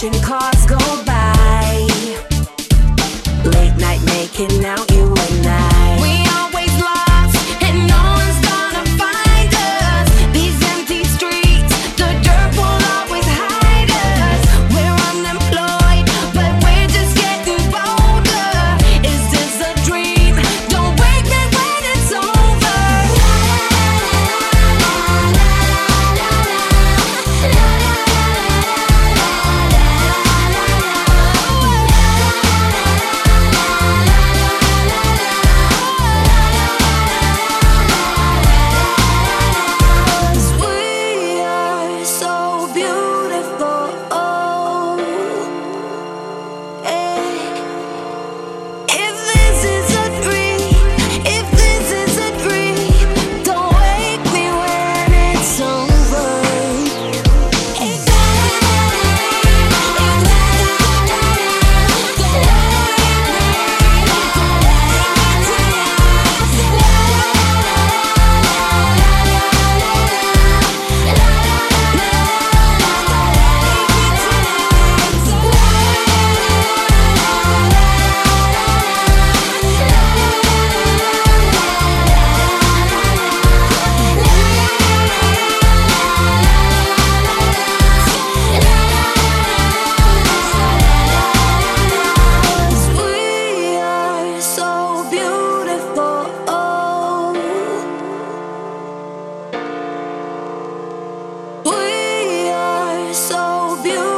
watching cars go by. Late night making out, you and I. We always lost, and no one's gonna find us. These empty streets, the dirt will always hide us. We're unemployed, but we're just getting bolder. Is this a dream? Don't wake me when it's over. We are so beautiful. If this is a dream, if this is a dream, don't wake me when it's over. We are so beautiful. We are so beautiful.